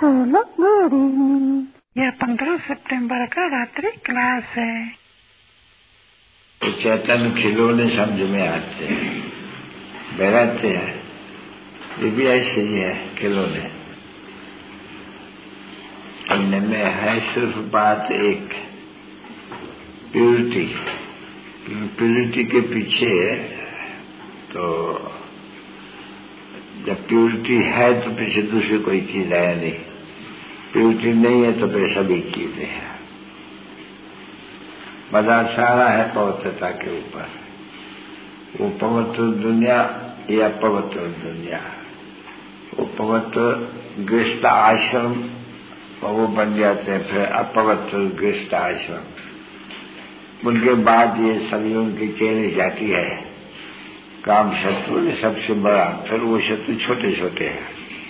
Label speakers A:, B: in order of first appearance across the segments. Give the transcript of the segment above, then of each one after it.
A: Hello good evening. यह 15 सितंबर का रात्रि क्लास है।
B: तो चैतन्य खिलौने समझ में आते हैं, बहराते हैं, ये भी ऐसे ही है खिलौने। इनमें है सिर्फ बात एक प्यूरिटी। प्यूरिटी के पीछे तो जब प्यूरिटी है तो पीछे दूसरी कोई चीज है नहीं, प्यूरिटी नहीं है तो फिर सभी चीजें हैं। बाजार सारा है पवित्रता के ऊपर। वो पवित्र दुनिया या पवित्र दुनिया, वो पवित्र गृहस्थ आश्रम वो बन जाते हैं, फिर अपवित्र गृहस्थ आश्रम। उनके बाद ये सभी उनकी चेन जाती है। काम शत्रु ने सबसे बड़ा, फिर वो शत्रु छोटे छोटे हैं।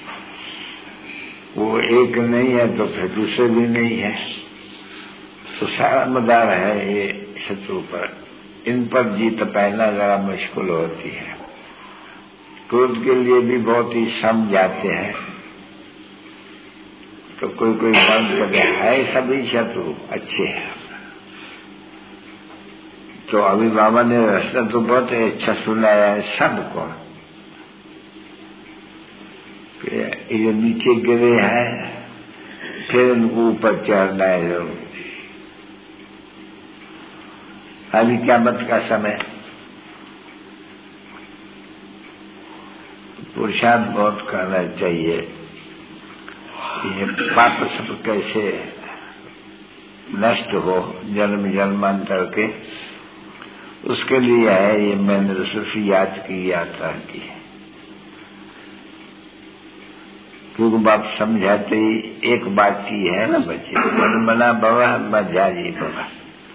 B: वो एक नहीं है तो फिर दूसरे भी नहीं है। तो सारा मदार है ये शत्रु पर। इन पर जीत पाना जरा मुश्किल होती है। क्रोध के लिए भी बहुत ही सम जाते हैं, तो कोई कोई बंद कर है, सभी शत्रु अच्छे हैं। तो अभी बाबा ने रास्ता तो बहुत अच्छा सुनाया है सबको। ये नीचे गिरे हैं, फिर उनको ऊपर चढ़ना है जरूर। अभी क़यामत का समय, पुरुषार्थ बहुत करना चाहिए। ये पाप सब कैसे नष्ट हो जन्म जन्मांतर के, उसके लिए है ये मैंने सिर्फ याद की यात्रा की। क्योंकि बाप समझाते ही एक बात की है ना बच्चे, मन मना भवा मजाजी भवा।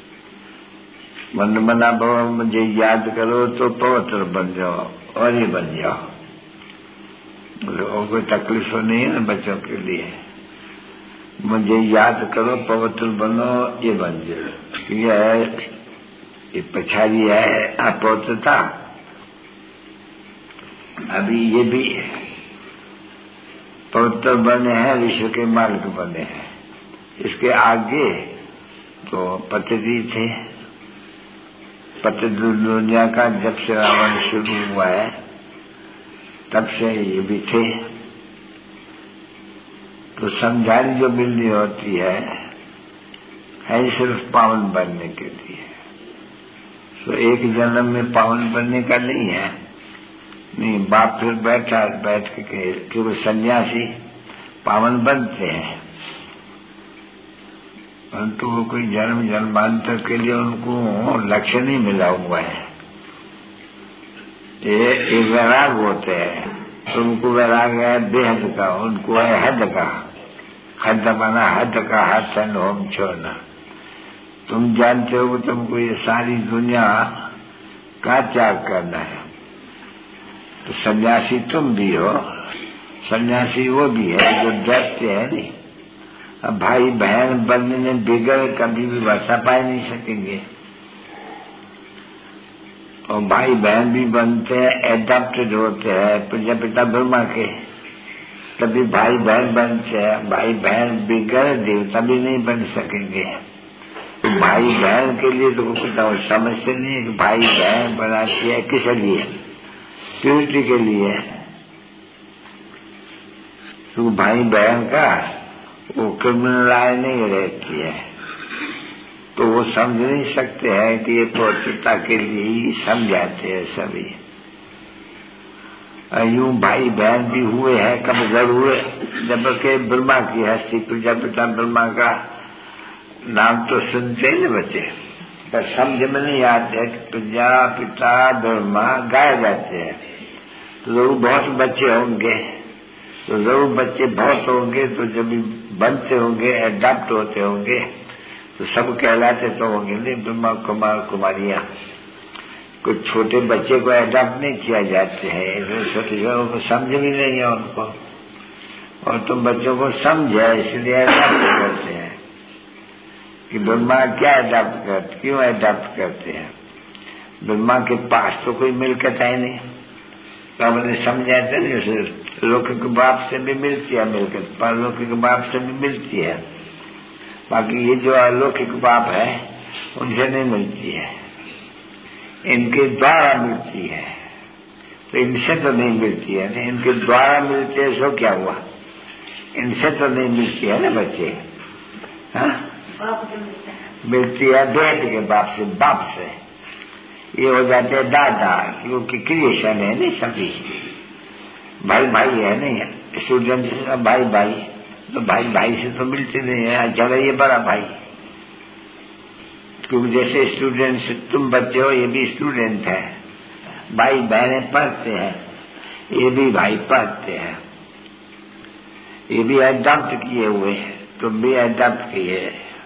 B: मन मना भवा मुझे याद करो तो पवित्र बन जाओ और ये बन जाओ। और कोई तकलीफ नहीं है ना बच्चों के लिए। मुझे याद करो पवित्र बनो, ये बन जाओ। ये पछाड़ी है अपवित्रता। अभी ये भी पवित्र बने हैं, विश्व के मालिक बने हैं। इसके आगे तो पतिजी थे। पति दुनिया का जब से रावण शुरू हुआ है तब से ये भी थे। तो समझानी जो मिलनी होती है सिर्फ पावन बनने के लिए। तो एक जन्म में पावन बनने का नहीं है। नहीं, बाप फिर बैठ के क्योंकि सन्यासी पावन बनते हैं, परंतु वो कोई जन्म जन्मांतर के लिए उनको लक्ष्य नहीं मिला हुआ है। ये वैराग होते हैं, तो उनको वैराग है बेहद का, उनको है हद का। हद माना हद का हाथ होम छोड़ना। तुम जानते हो कि तुमको ये सारी दुनिया का त्याग करना है। तो सन्यासी तुम भी हो, सन्यासी वो भी है जो डरते हैं नहीं। अब भाई बहन बनने में बिगड़ कभी भी वर्षा पाए नहीं सकेंगे। और भाई बहन भी बनते हैं, एडॉप्टेड होते हैं प्रजापिता ब्रह्मा के, तभी भाई बहन बनते हैं। भाई बहन बिगड़ देवता भी नहीं बन सकेंगे। तो भाई बहन के लिए तो कुछ समझते नहीं है कि भाई बहन बनाती है किस लिए, प्यूरिटी के लिए। तो भाई बहन का वो क्रिमिनल नहीं रहती है, तो वो समझ नहीं सकते हैं कि ये पवित्रता के लिए ही समझाते हैं सभी। यूं भाई बहन भी हुए हैं कब जरूर, जबकि ब्रह्मा की हस्ती प्रजापिता ब्रह्मा का नाम तो सुनते हैं बच्चे, पर समझ में नहीं आते कि प्रजापिता ब्रह्मा गाए जाते हैं। तो जरूर बहुत बच्चे होंगे, तो जरूर बच्चे बहुत होंगे, तो जब बनते होंगे एडॉप्ट होते होंगे तो सब कहलाते तो होंगे नहीं ब्रह्मा कुमार कुमारियां। कुछ छोटे बच्चे को एडॉप्ट नहीं किया जाते हैं, छोटे को समझ भी नहीं है उनको। और तुम बच्चों को समझे इसलिए एडॉप्ट करते हैं कि ब्रह्मा क्या एडॉप्ट करते, क्यों एडॉप्ट करते हैं। ब्रह्मा के पास तो कोई मिलकत है नहीं, तो हमने समझाते नहीं उसे लौकिक बाप से भी मिलती है मिलकर, परलौकिक बाप से भी मिलती है। बाकी ये जो अलौकिक बाप है उनसे नहीं मिलती है, इनके द्वारा मिलती है। तो इनसे तो नहीं मिलती है ना, इनके द्वारा मिलती है। सो क्या हुआ, इनसे तो नहीं मिलती है ना बच्चे। हाँ, मिलती है बेट के बाप से, बाप से। ये हो जाते हैं दादा, क्योंकि क्रिएशन है नहीं, सभी भाई भाई है नहीं, स्टूडेंट से भाई भाई, तो भाई भाई से तो मिलते नहीं है। चलो ये बड़ा भाई, क्योंकि जैसे स्टूडेंट से तुम बच्चे हो, ये भी स्टूडेंट है। भाई बहनें पढ़ते हैं, ये भी भाई पढ़ते हैं, ये भी अडॉप्ट किए हुए हैं, तुम भी अडॉप्ट किए।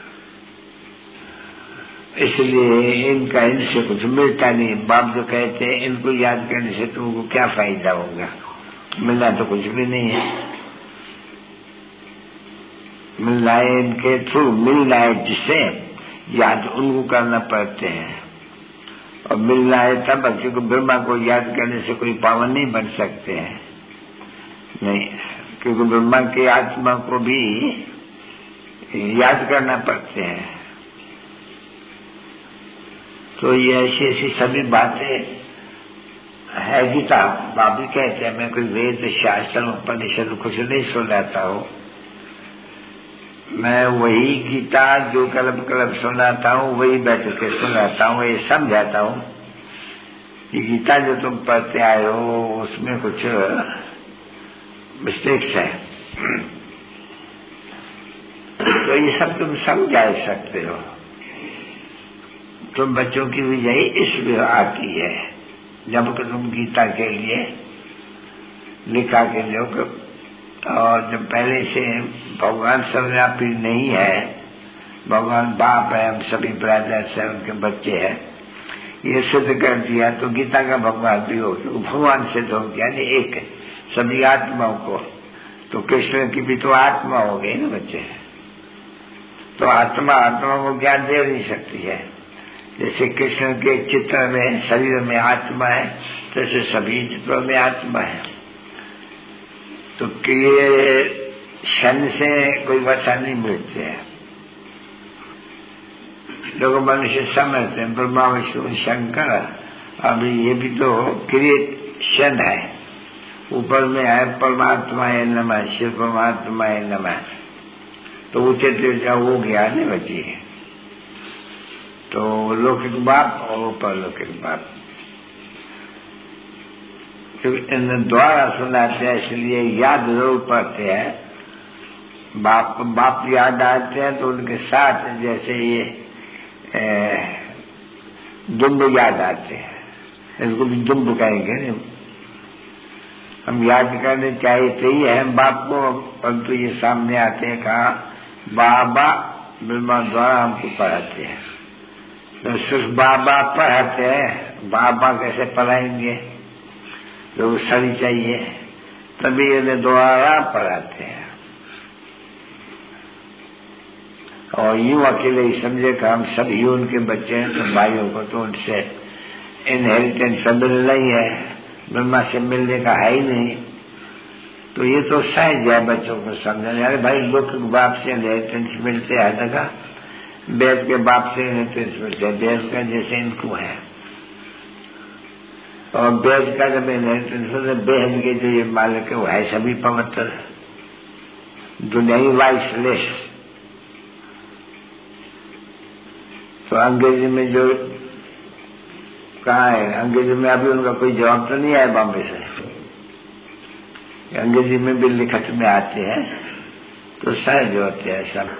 B: इसलिए इनका इनसे कुछ मिलता नहीं। बाप जो कहते हैं इनको याद करने से तुमको क्या फायदा होगा, मिलना तो कुछ भी नहीं है। मिलना है इनके थ्रू, मिलना है जिससे याद उनको करना पड़ते हैं। और मिलना है तब, क्योंकि ब्रह्मा को याद करने से कोई पावन नहीं बन सकते हैं, नहीं, क्योंकि ब्रह्मा की आत्मा को भी याद करना पड़ते हैं। तो ये ऐसी ऐसी सभी बातें है। गीता बाप भी कहते हैं, मैं कोई वेद शास्त्र उपनिषद कुछ नहीं सुनाता हूँ, मैं वही गीता जो कलब कलब सुनाता हूँ वही बैठ के सुनाता हूँ, ये समझाता हूँ कि गीता जो तुम पढ़ते आए हो उसमें कुछ मिस्टेक्स है। तो ये सब तुम समझा सकते हो। तुम बच्चों की भी यही इसलिए आती है, जब कि तुम गीता के लिए लिखा के लोग, और जब पहले से भगवान सर्वव्यापी नहीं है, भगवान बाप है, हम सभी ब्रदर्स हैं, उनके बच्चे हैं, ये सिद्ध कर दिया, तो गीता का भगवान भी हो गया, भगवान सिद्ध हो गया, यानी एक सभी आत्माओं को। तो कृष्ण की भी तो आत्मा हो गई ना बच्चे। तो आत्मा आत्मा को ज्ञान दे नहीं सकती है। जैसे कृष्ण के चित्र में शरीर में आत्मा है, तैसे सभी चित्रों में आत्मा है। तो क्रिएशन से कोई वचन नहीं मिलते हैं। लोग मनुष्य समझते हैं ब्रह्मा विष्णु शंकर, अभी ये भी तो क्रिएशन है। ऊपर में है परमात्मा है नमः, शिव परमात्मा है नमः, तो उचित हो गया नहीं बची। तो लौकिक बाप और परलौकिक बाप, क्योंकि इन द्वारा सुनाते हैं इसलिए याद जरूर पड़ते हैं। बाप बाप याद आते हैं तो उनके साथ जैसे ये दुम्ब याद आते हैं, इसको भी दुम्ब कहेंगे। हम याद करने चाहते ही है बाप को, परंतु ये सामने आते हैं कहा बाबा ब्रह्मा द्वारा हमको पढ़ाते हैं। तो सिर्फ बाबा पढ़ाते हैं, बाबा कैसे पढ़ाएंगे, तो सही चाहिए, तभी इन्हें द्वारा पढ़ाते हैं। और यूं अकेले ही समझे कि हम सभी उनके बच्चे हैं, तो भाइयों को तो उनसे इनहेरिटेंस मिलना ही है, ब्रह्मा से मिलने का है ही नहीं। तो ये तो सहज है बच्चों को समझाने। अरे भाई लौकिक बाप से इनहेरिटेंस मिलते हैं देखा, वेद के बाप से इनहेरिटेंस मिलते हैं, वेद का जैसे इनको है। और वेद का जब इनहेरिटेंस बहन के जो ये मालिक है वो है सभी पवित्र, दुनिया ही वाइसलेस। तो अंग्रेजी में जो कहा है, अंग्रेजी में अभी उनका कोई जवाब तो नहीं आया बॉम्बे से, अंग्रेजी में भी लिखत में आते हैं, तो सहज होते हैं सब।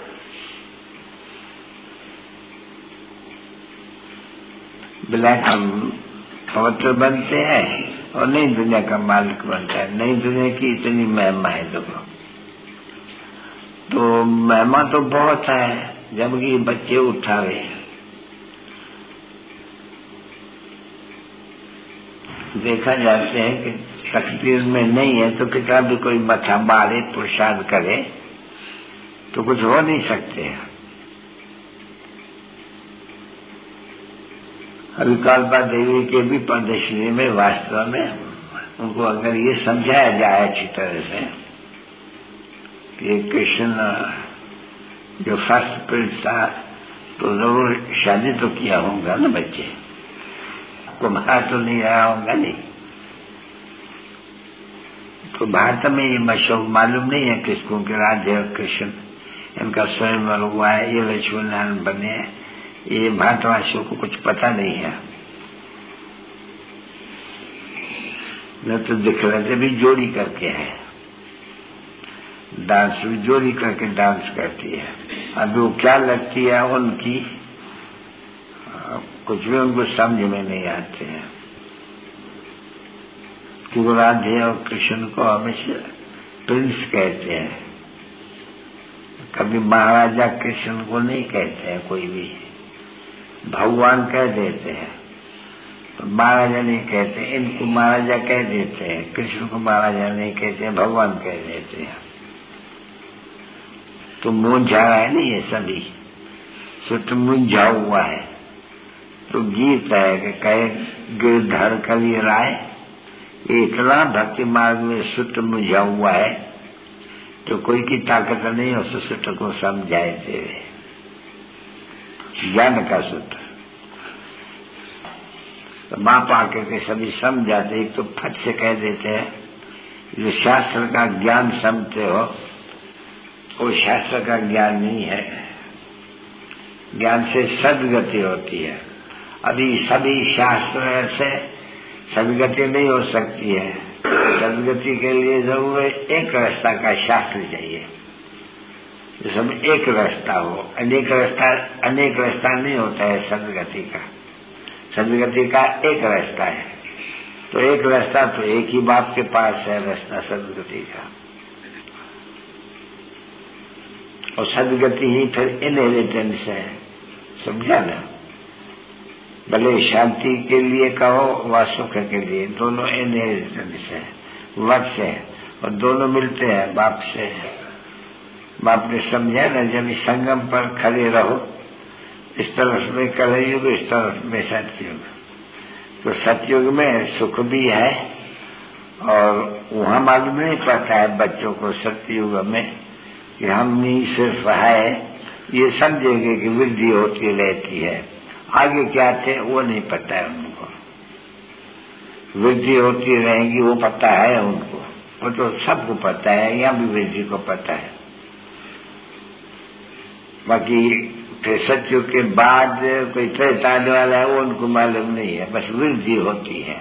B: ब्लैक हम पवित्र बनते हैं और नई दुनिया का मालिक बनता है। नई दुनिया की इतनी महिमा है देखो, तो महिमा तो बहुत है, जबकि बच्चे उठावे। देखा जाते हैं कि तकदीर में नहीं है, तो कितना भी कोई मथा मारे पुरुषार्थ करे तो कुछ हो नहीं सकते। अभी कालपा देवी के भी प्रदर्शनी में वास्तव में उनको अगर ये समझाया जाए अच्छी तरह से कि कृष्ण जो फर्स्ट प्रिंस था तो जरूर शादी तो किया होगा ना बच्चे, कुमार तो नहीं आया होगा नहीं। तो भारत में ये मशहूर मालूम नहीं है किसको कि राधे और कृष्ण इनका स्वयंवर हुआ है, ये लक्ष्मण नारायण बने हैं, ये भारतवासियों को कुछ पता नहीं है। न तो दिखलाते भी जोड़ी करके है, डांस भी जोड़ी करके डांस करती है। अब वो क्या लगती है उनकी, कुछ भी उनको समझ में नहीं आते हैं। क्योंकि राधे और कृष्ण को हमेशा प्रिंस कहते हैं, कभी महाराजा कृष्ण को नहीं कहते हैं, कोई भी भगवान कह देते हैं, तो महाराजा नहीं कहते। इनको महाराजा कह देते हैं, कृष्ण को महाराजा नहीं कहते हैं, भगवान कह देते हैं। तो मुंझा है नहीं ये सभी, सुट मुंझा हुआ है। तो गीत है कि कहे गिरधर कवि राय, इतना भक्ति मार्ग में सुट मुझा हुआ है तो कोई की ताकत नहीं उस सुट को समझाए दे। ज्ञान का सूत्र तो माँ पाकर के सभी समझाते, एक तो फट से कह देते हैं जो शास्त्र का ज्ञान समझते हो वो शास्त्र का ज्ञान नहीं है, ज्ञान से सद्गति होती है। अभी सभी शास्त्र से सद्गति नहीं हो सकती है, सद्गति के लिए जरूर एक रास्ता का शास्त्र चाहिए, जिसमें एक रास्ता हो। अनेक रास्ता नहीं होता है सद्गति का। सद्गति का एक रास्ता है, तो एक रास्ता तो एक ही बाप के पास है रास्ता सद्गति का, और सद्गति ही फिर इनहेरिटेंस है, समझा ना। भले शांति के लिए कहो व सुख के लिए, दोनों इनहेरिटेंस है, वक्ष है, और दोनों मिलते हैं बाप से। बाप ने समझा ना, जब इस संगम पर खड़े रहो, इस तरफ में कलयुग, इस तरफ में सतयुग, तो सतयुग में सुख भी है और वहां मालूम नहीं पड़ता है बच्चों को सतयुग में कि हम ही सिर्फ है, ये समझेंगे कि वृद्धि होती रहती है। आगे क्या थे वो नहीं पता है उनको, वृद्धि होती रहेगी वो पता है उनको, वो तो सबको पता है, यहाँ भी वृद्धि को पता है। बाकी फिर सतयुग के बाद कोई त्रेता आने वाला है वो उनको मालूम नहीं है, बस वृद्धि होती है।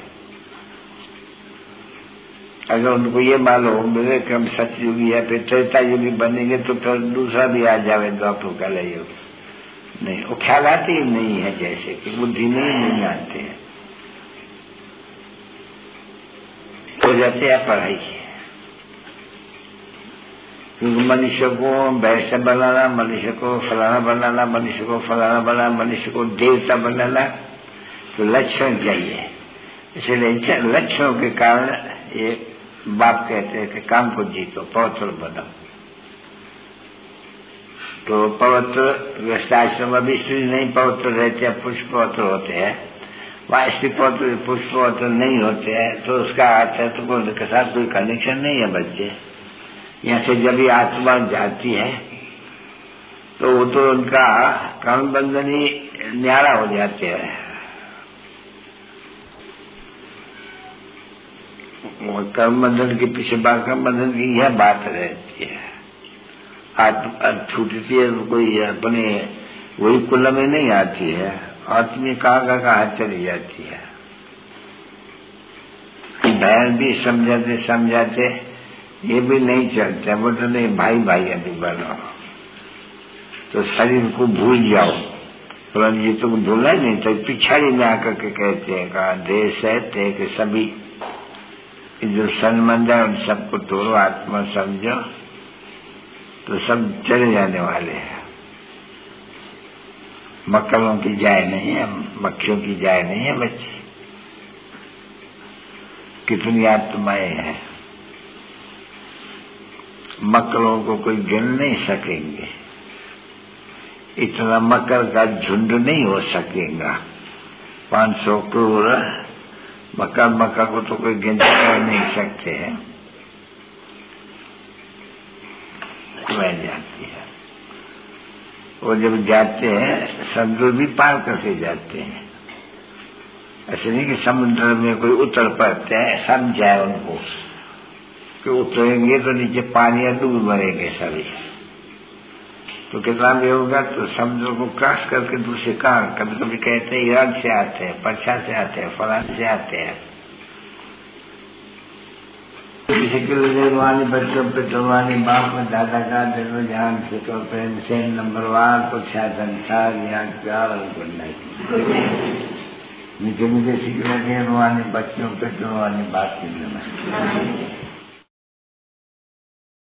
B: अगर उनको ये मालूम मिले कि हम सतयुगी है फिर त्रेता युगी बनेंगे तो फिर दूसरा भी आ जावे द्वापर कलयुग, नहीं वो ख्याल आती ही नहीं है, जैसे कि बुद्धि नहीं आते हैं, हो जाते हैं पढ़ाई। क्योंकि मनुष्य को वैश्य बनाना, मनुष्य को फलाना बनाना, मनुष्य को फलाना बनाना, मनुष्य को देवता बनाना, तो लक्षण चाहिए। इसलिए लक्षणों के कारण ये बाप कहते हैं कि काम को जीतो, पवित्र बनो। तो पवित्र गृहस्थाश्रम अभी स्त्री नहीं पवित्र रहते हैं, पुरुष पवित्र होते हैं, वहाँ स्त्री पवित्र पुरुष पवित्र नहीं होते हैं, तो उसका अर्थ है तो उनके साथ कोई कनेक्शन नहीं है बच्चे। यहाँ से जब ये आत्मा जाती है तो वो तो उनका कर्म बंधन ही न्यारा हो जाते हैं। कर्म बंधन के पीछे कर्म बंधन की यह बात रहती है। आत्मा छूटती है तो कोई अपने वही कुल में नहीं आती है, आत्मा कहाँ चली जाती है। बहन भी समझाते ये भी नहीं चलता, बोलते नहीं भाई भाई अभी बनो, तो शरीर को भूल जाओ। परंतु ये तो भूला नहीं, तो पिछाड़ी में आकर के कहते हैं कहा देश है ते के सभी जो संबंध है उन सबको तोड़ो, आत्मा समझो, तो सब चले जाने वाले हैं। मक्कलों की जाय नहीं है, मक्खियों की जाय नहीं है बच्ची। कितनी आत्माएं हैं, मक्कलों को कोई गिन नहीं सकेंगे, इतना मकर का झुंड नहीं हो सकेगा। 500 करोड़ मक्का को तो कोई गिनती कर नहीं सकते हैं, वह जाती है। वो जब जाते हैं समुद्र भी पार करके जाते हैं। ऐसे नहीं कि समुद्र में कोई उतर पड़ते हैं, समझाए उनको कि उतरेंगे तो नीचे पानी या डूब मरेंगे सभी। तो कितना भी होगा तो समुद्र को क्रॉस करके दूसरे कहाँ, कभी कभी कहते हैं ईरान से आते हैं, पर्शिया से आते हैं, फलान से आते हैं। किसी के लिए रूहानी बच्चों पे रूहानी बाप में दादा का दिल ध्यान से तो प्रेम से नंबरवार को शायद संसार या प्यार नीचे नीचे सीख रहे रूहानी बच्चों पे रूहानी बात की